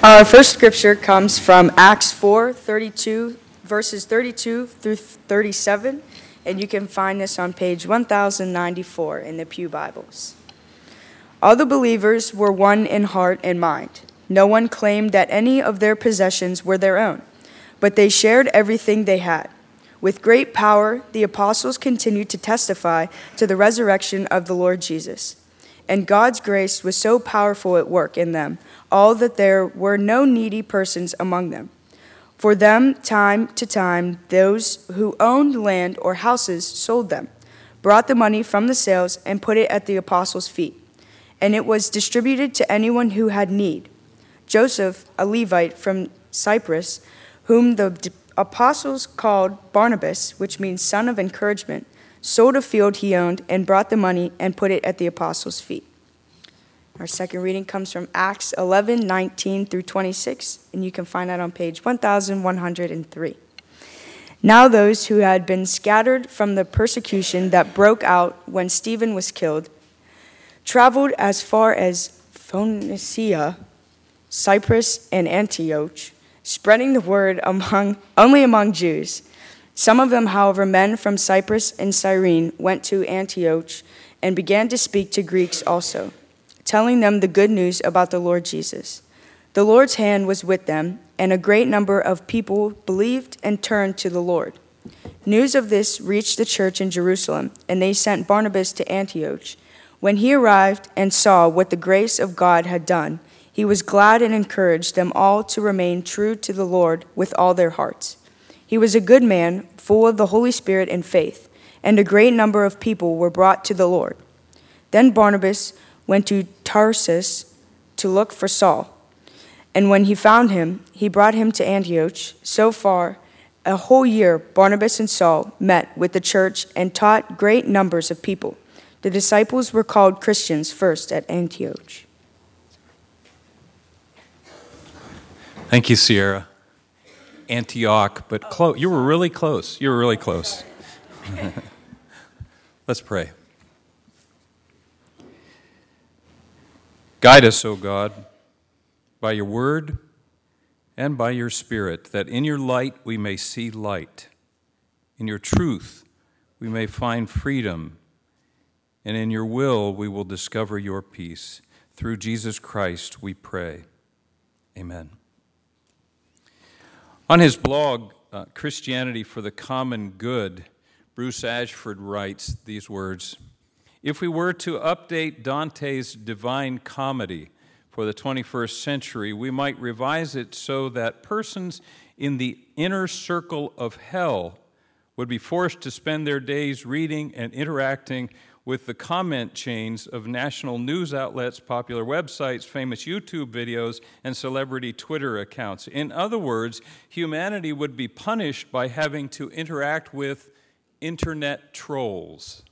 Our first scripture comes from Acts 4:32, verses 32 through 37, and you can find this on page 1094 in the Pew Bibles. All the believers were one in heart and mind. No one claimed that any of their possessions were their own, but they shared everything they had. With great power, the apostles continued to testify to the resurrection of the Lord Jesus. And God's grace was so powerful at work in them, all that there were no needy persons among them. For them, time to time, those who owned land or houses sold them, brought the money from the sales, and put it at the apostles' feet. And it was distributed to anyone who had need. Joseph, a Levite from Cyprus, whom the apostles called Barnabas, which means son of encouragement, sold a field he owned and brought the money and put it at the apostles' feet. Our second reading comes from Acts 11:19 through 26, and you can find that on page 1103. Now those who had been scattered from the persecution that broke out when Stephen was killed traveled as far as Phoenicia, Cyprus, and Antioch, spreading the word only among Jews. Some of them, however, men from Cyprus and Cyrene, went to Antioch and began to speak to Greeks also, telling them the good news about the Lord Jesus. The Lord's hand was with them, and a great number of people believed and turned to the Lord. News of this reached the church in Jerusalem, and they sent Barnabas to Antioch. When he arrived and saw what the grace of God had done, he was glad and encouraged them all to remain true to the Lord with all their hearts. He was a good man, full of the Holy Spirit and faith, and a great number of people were brought to the Lord. Then Barnabas went to Tarsus to look for Saul, and when he found him, he brought him to Antioch. So far, a whole year, Barnabas and Saul met with the church and taught great numbers of people. The disciples were called Christians first at Antioch. Thank you, Sierra. Antioch, but close. You were really close. You were really close. Let's pray. Guide us, O God, by your word and by your spirit, that in your light we may see light. In your truth we may find freedom, and in your will we will discover your peace. Through Jesus Christ we pray. Amen. On his blog, Christianity for the Common Good, Bruce Ashford writes these words: "If we were to update Dante's Divine Comedy for the 21st century, we might revise it so that persons in the inner circle of hell would be forced to spend their days reading and interacting with the comment chains of national news outlets, popular websites, famous YouTube videos, and celebrity Twitter accounts. In other words, humanity would be punished by having to interact with internet trolls."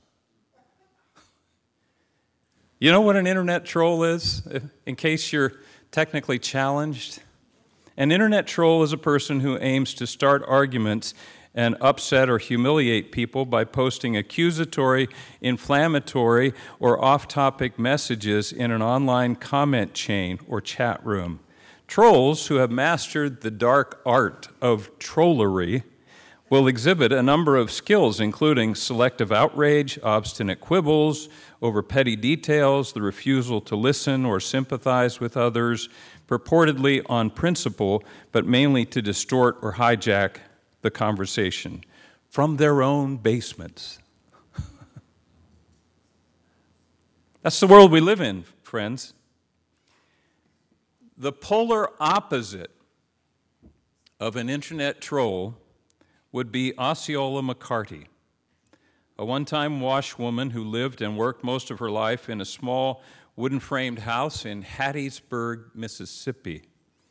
You know what an internet troll is, in case you're technically challenged? An internet troll is a person who aims to start arguments and upset or humiliate people by posting accusatory, inflammatory, or off-topic messages in an online comment chain or chat room. Trolls who have mastered the dark art of trollery will exhibit a number of skills, including selective outrage, obstinate quibbles over petty details, the refusal to listen or sympathize with others, purportedly on principle, but mainly to distort or hijack the conversation from their own basements. That's the world we live in, friends. The polar opposite of an internet troll would be Osceola McCarty, a one-time washwoman who lived and worked most of her life in a small wooden-framed house in Hattiesburg, Mississippi.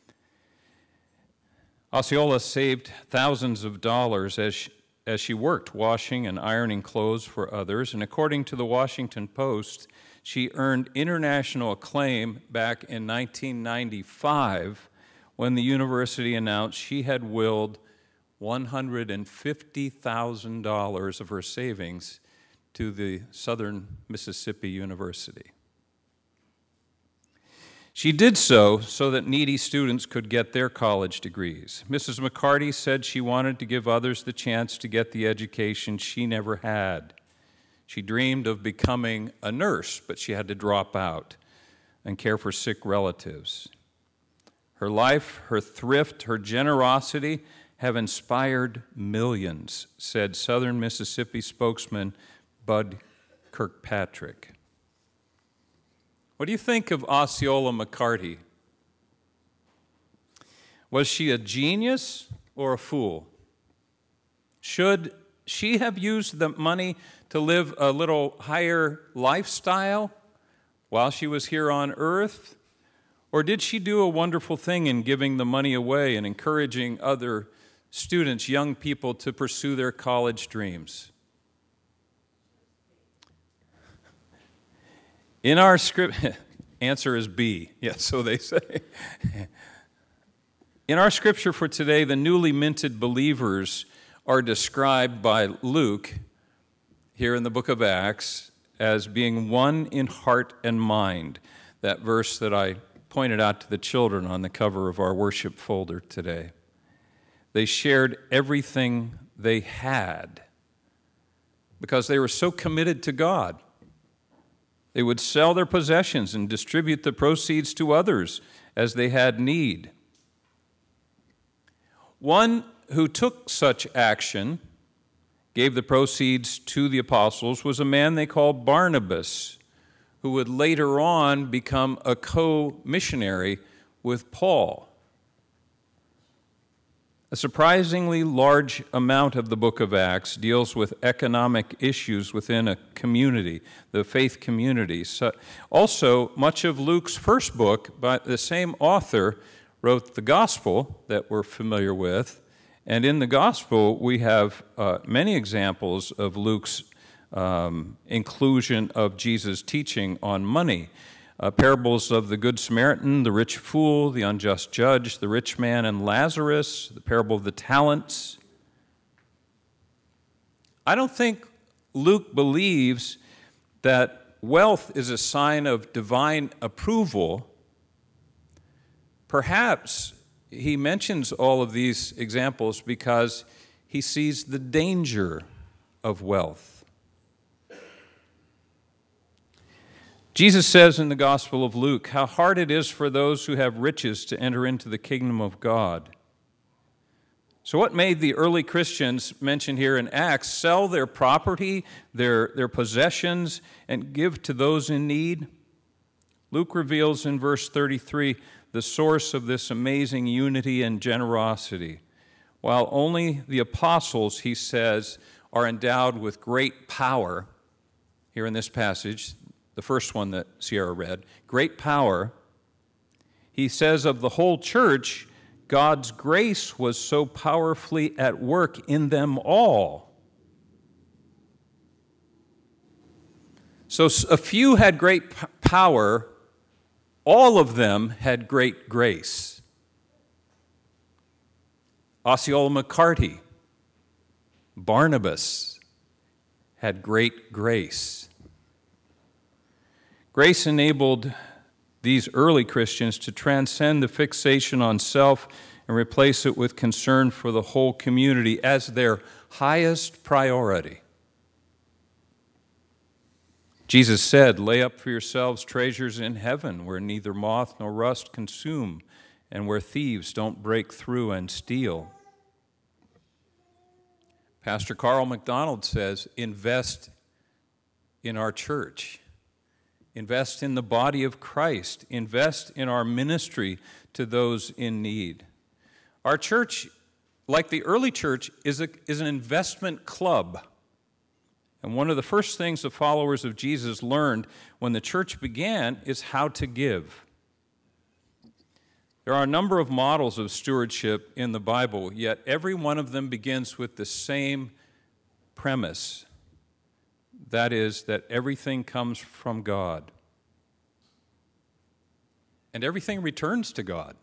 Osceola saved thousands of dollars as she worked washing and ironing clothes for others, and according to the Washington Post, she earned international acclaim back in 1995 when the university announced she had willed $150,000 of her savings to the Southern Mississippi University. She did so that needy students could get their college degrees. Mrs. McCarty said she wanted to give others the chance to get the education she never had. She dreamed of becoming a nurse, but she had to drop out and care for sick relatives. Her life, her thrift, her generosity have inspired millions, said Southern Mississippi spokesman Bud Kirkpatrick. What do you think of Osceola McCarty? Was she a genius or a fool? Should she have used the money to live a little higher lifestyle while she was here on earth? Or did she do a wonderful thing in giving the money away and encouraging other students, young people, to pursue their college dreams? In our script, answer is B. Yes, so they say. In our scripture for today, the newly minted believers are described by Luke here in the book of Acts as being one in heart and mind, that verse that I pointed out to the children on the cover of our worship folder today. They shared everything they had because they were so committed to God. They would sell their possessions and distribute the proceeds to others as they had need. One who took such action, gave the proceeds to the apostles, was a man they called Barnabas, who would later on become a co-missionary with Paul. A surprisingly large amount of the book of Acts deals with economic issues within a community, the faith community. So also, much of Luke's first book, by the same author, wrote the gospel that we're familiar with. And in the gospel, we have many examples of Luke's inclusion of Jesus' teaching on money. Parables of the Good Samaritan, the rich fool, the unjust judge, the rich man, and Lazarus, the parable of the talents. I don't think Luke believes that wealth is a sign of divine approval. Perhaps he mentions all of these examples because he sees the danger of wealth. Jesus says in the Gospel of Luke, how hard it is for those who have riches to enter into the kingdom of God. So what made the early Christians mentioned here in Acts sell their property, their possessions, and give to those in need? Luke reveals in verse 33 the source of this amazing unity and generosity. While only the apostles, he says, are endowed with great power, here in this passage, the first one that Sierra read, great power, he says of the whole church, God's grace was so powerfully at work in them all. So a few had great power, all of them had great grace. Osceola McCarty, Barnabas had great grace. Grace enabled these early Christians to transcend the fixation on self and replace it with concern for the whole community as their highest priority. Jesus said, "Lay up for yourselves treasures in heaven where neither moth nor rust consume and where thieves don't break through and steal." Pastor Carl McDonald says, invest in our church. Invest in the body of Christ. Invest in our ministry to those in need. Our church, like the early church, is an investment club. And one of the first things the followers of Jesus learned when the church began is how to give. There are a number of models of stewardship in the Bible, yet every one of them begins with the same premise. That is, that everything comes from God. And everything returns to God.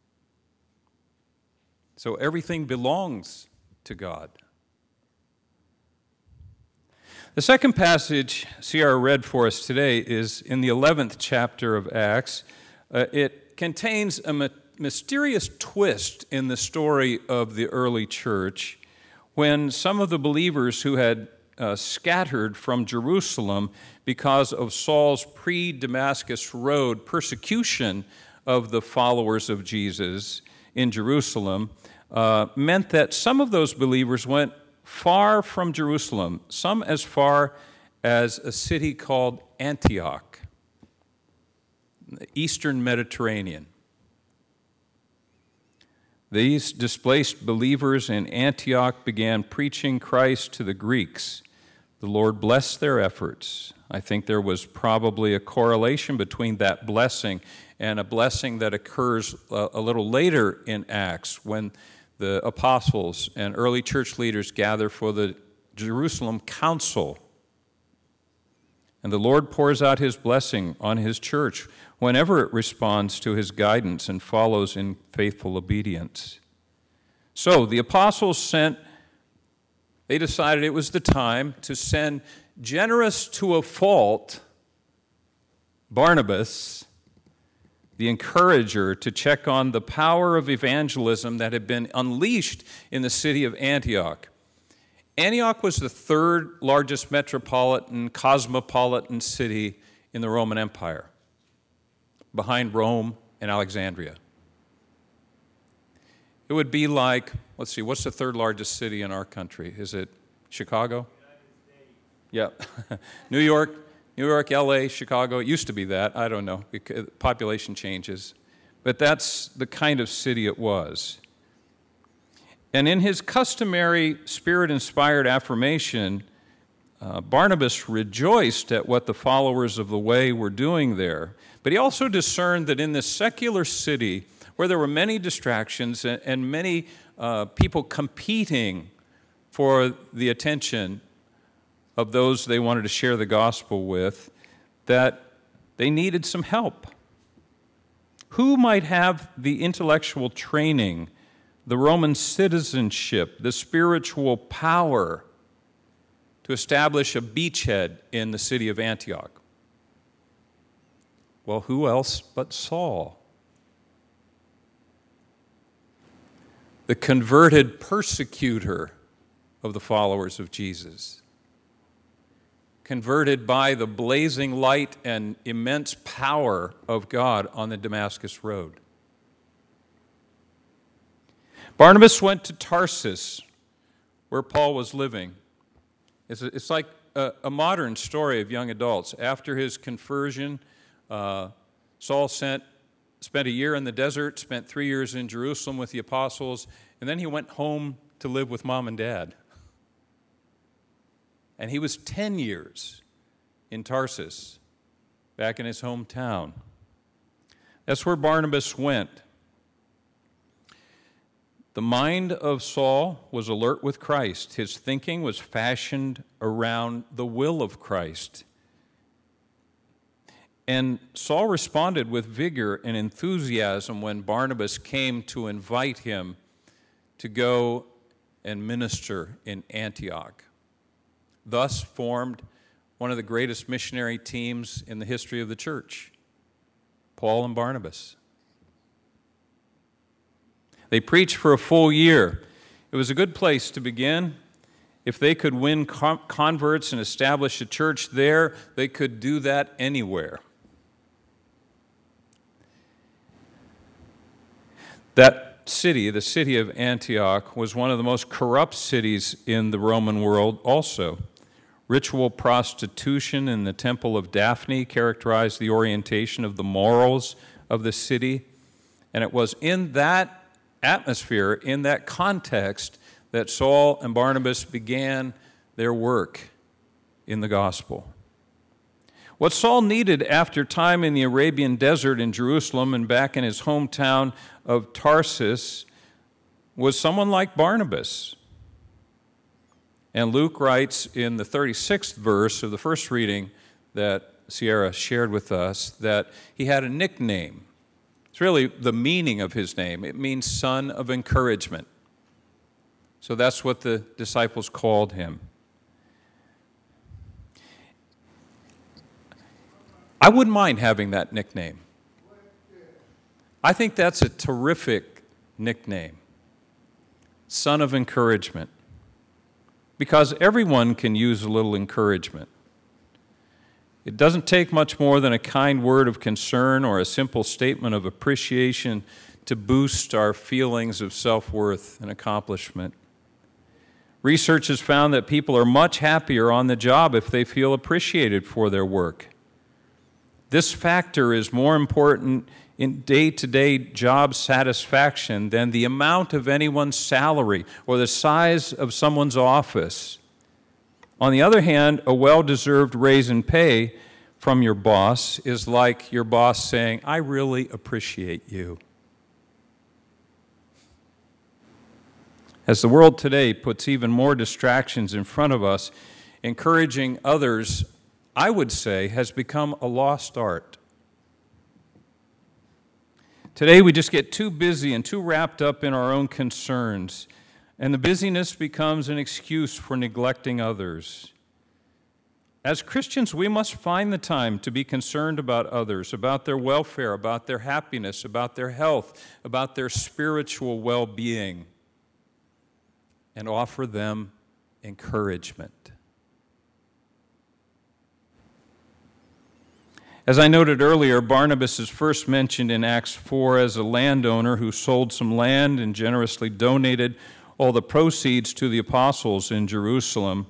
So everything belongs to God. The second passage Sierra read for us today is in the 11th chapter of Acts, It contains a mysterious twist in the story of the early church when some of the believers who had scattered from Jerusalem because of Saul's pre-Damascus Road persecution of the followers of Jesus in Jerusalem meant that some of those believers went far from Jerusalem, some as far as a city called Antioch, the Eastern Mediterranean. These displaced believers in Antioch began preaching Christ to the Greeks. The Lord blessed their efforts. I think there was probably a correlation between that blessing and a blessing that occurs a little later in Acts when the apostles and early church leaders gather for the Jerusalem Council. And the Lord pours out his blessing on his church whenever it responds to his guidance and follows in faithful obedience. So the apostles they decided it was the time to send generous to a fault Barnabas, the encourager, to check on the power of evangelism that had been unleashed in the city of Antioch. Antioch was the third largest cosmopolitan city in the Roman Empire, behind Rome and Alexandria. It would be like, let's see, what's the third largest city in our country? Is it Chicago? Yeah. New York, LA, Chicago. It used to be that. I don't know. Population changes. But that's the kind of city it was. And in his customary Spirit-inspired affirmation, Barnabas rejoiced at what the followers of the way were doing there. But he also discerned that in this secular city, where there were many distractions and many people competing for the attention of those they wanted to share the gospel with, that they needed some help. Who might have the intellectual training, the Roman citizenship, the spiritual power to establish a beachhead in the city of Antioch? Well, who else but Saul? The converted persecutor of the followers of Jesus, converted by the blazing light and immense power of God on the Damascus Road. Barnabas went to Tarsus, where Paul was living. It's like a modern story of young adults. After his conversion, Saul spent a year in the desert, spent 3 years in Jerusalem with the apostles, and then he went home to live with mom and dad. And he was 10 years in Tarsus, back in his hometown. That's where Barnabas went. The mind of Saul was alert with Christ. His thinking was fashioned around the will of Christ. And Saul responded with vigor and enthusiasm when Barnabas came to invite him to go and minister in Antioch. Thus formed one of the greatest missionary teams in the history of the church, Paul and Barnabas. They preached for a full year. It was a good place to begin. If they could win converts and establish a church there, they could do that anywhere. That city, the city of Antioch, was one of the most corrupt cities in the Roman world also. Ritual prostitution in the Temple of Daphne characterized the orientation of the morals of the city. And it was in that atmosphere, in that context, that Saul and Barnabas began their work in the gospel. What Saul needed after time in the Arabian desert in Jerusalem and back in his hometown of Tarsus was someone like Barnabas. And Luke writes in the 36th verse of the first reading that Sierra shared with us that he had a nickname. It's really the meaning of his name. It means son of encouragement. So that's what the disciples called him. I wouldn't mind having that nickname. I think that's a terrific nickname, Son of Encouragement, because everyone can use a little encouragement. It doesn't take much more than a kind word of concern or a simple statement of appreciation to boost our feelings of self-worth and accomplishment. Research has found that people are much happier on the job if they feel appreciated for their work. This factor is more important in day-to-day job satisfaction than the amount of anyone's salary or the size of someone's office. On the other hand, a well-deserved raise in pay from your boss is like your boss saying, "I really appreciate you." As the world today puts even more distractions in front of us, encouraging others, I would say, has become a lost art. Today we just get too busy and too wrapped up in our own concerns, and the busyness becomes an excuse for neglecting others. As Christians, we must find the time to be concerned about others, about their welfare, about their happiness, about their health, about their spiritual well-being, and offer them encouragement. As I noted earlier, Barnabas is first mentioned in Acts 4 as a landowner who sold some land and generously donated all the proceeds to the apostles in Jerusalem.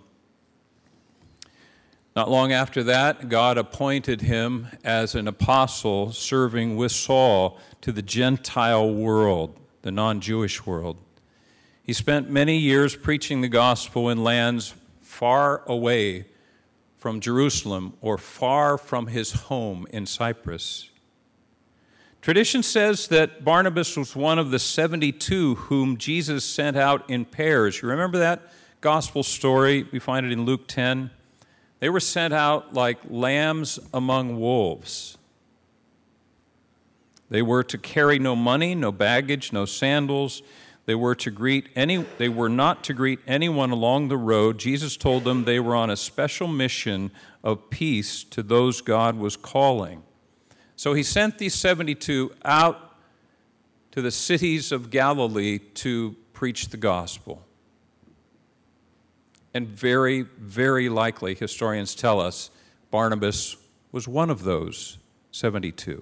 Not long after that, God appointed him as an apostle serving with Saul to the Gentile world, the non-Jewish world. He spent many years preaching the gospel in lands far away from Jerusalem or far from his home in Cyprus. Tradition says that Barnabas was one of the 72 whom Jesus sent out in pairs. You remember that gospel story? We find it in Luke 10. They were sent out like lambs among wolves. They were to carry no money, no baggage, no sandals. They were not to greet anyone along the road. Jesus told them they were on a special mission of peace to those God was calling. So he sent these 72 out to the cities of Galilee to preach the gospel. And very, very likely, historians tell us, Barnabas was one of those 72.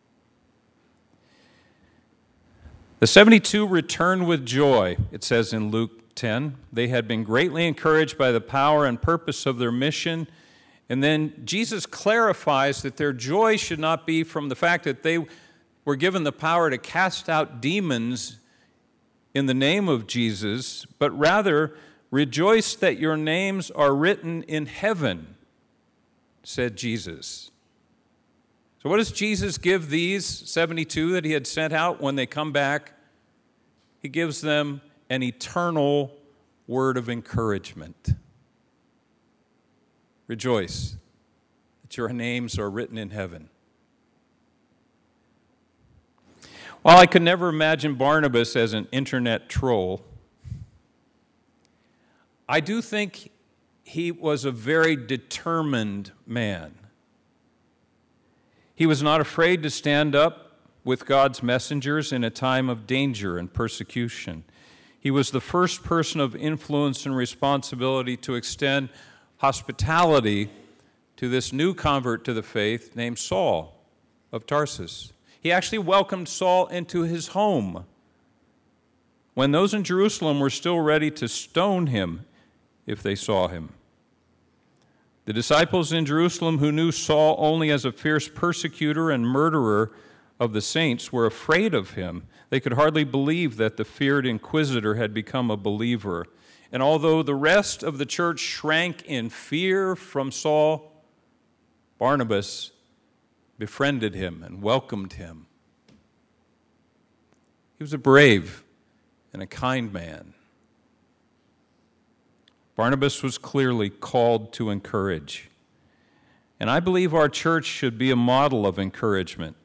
The 72 returned with joy, it says in Luke 10. They had been greatly encouraged by the power and purpose of their mission. And then Jesus clarifies that their joy should not be from the fact that they were given the power to cast out demons in the name of Jesus, but rather, rejoice that your names are written in heaven, said Jesus. So what does Jesus give these 72 that he had sent out when they come back? He gives them an eternal word of encouragement. Rejoice that your names are written in heaven. While I could never imagine Barnabas as an internet troll, I do think he was a very determined man. He was not afraid to stand up with God's messengers in a time of danger and persecution. He was the first person of influence and responsibility to extend hospitality to this new convert to the faith named Saul of Tarsus. He actually welcomed Saul into his home when those in Jerusalem were still ready to stone him if they saw him. The disciples in Jerusalem who knew Saul only as a fierce persecutor and murderer of the saints were afraid of him. They could hardly believe that the feared inquisitor had become a believer. And although the rest of the church shrank in fear from Saul, Barnabas befriended him and welcomed him. He was a brave and a kind man. Barnabas was clearly called to encourage. And I believe our church should be a model of encouragement.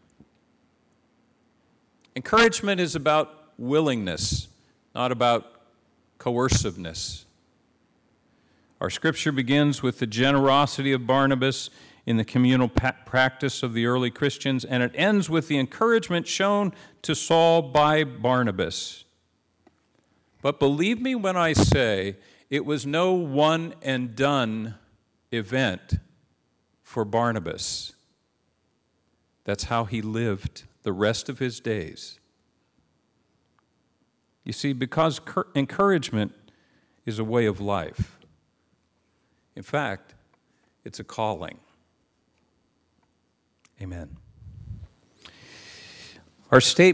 Encouragement is about willingness, not about coerciveness. Our scripture begins with the generosity of Barnabas in the communal practice of the early Christians, and it ends with the encouragement shown to Saul by Barnabas. But believe me when I say it was no one and done event for Barnabas. That's how he lived the rest of his days. You see, because encouragement is a way of life. In fact, it's a calling. Amen. Our statement